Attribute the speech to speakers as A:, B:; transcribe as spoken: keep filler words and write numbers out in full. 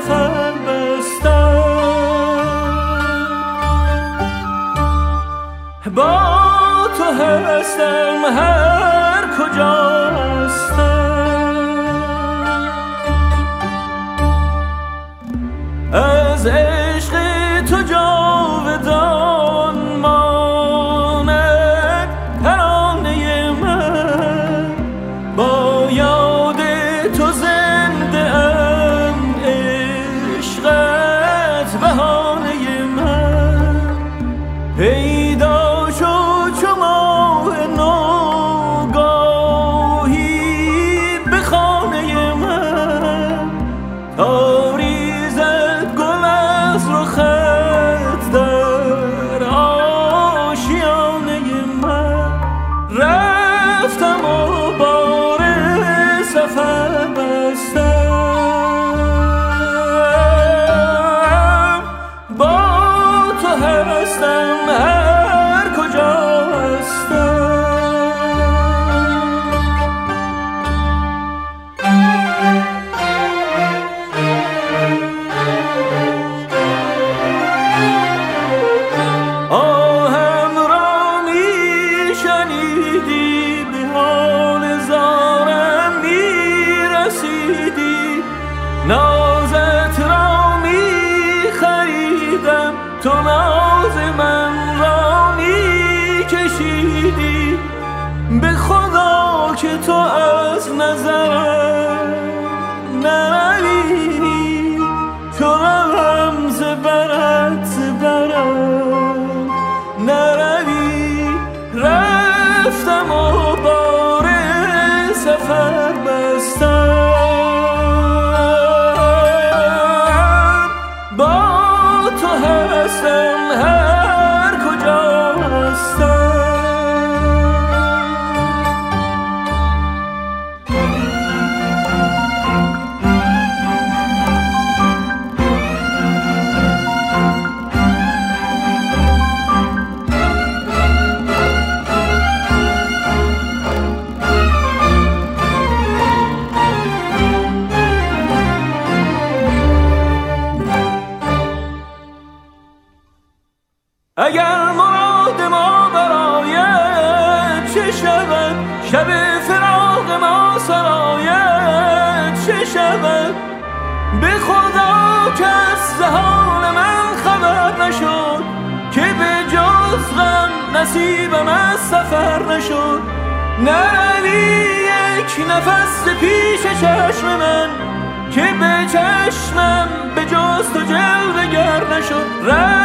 A: سفر بستم، با تو هستم هر کجا هستم، از عشق تو جاودان ماند ترانه من، با یاد تو زنده ام عشقت بهانه من، پیدا شد چو ماه نوگاهی به خانه من، تا ریزد گل از رخت در آشیانه من، رفتم و بار سفر بستم، با تو هستم هر کجا هستم. آهم را می شنیدی، به حال زارم می رسیدی، نازت را می خریدم، تو ناز من را می کشیدی، به خدا که تو از نظرم نروی، تو روم ز برت ز برم نروی، رفتم و بار سفر بستم، با تو هستم هر کجا هستم. اگر مراد ما برایت چه شود، شب فراق ما سرایت چه شود، به خدا کس ز حال من خبر نشد، که به جز غم نصیبم از سفر نشد، نروی یک نفس پیش چشم من، که به چشمم به جز تو جلوه گر نشد.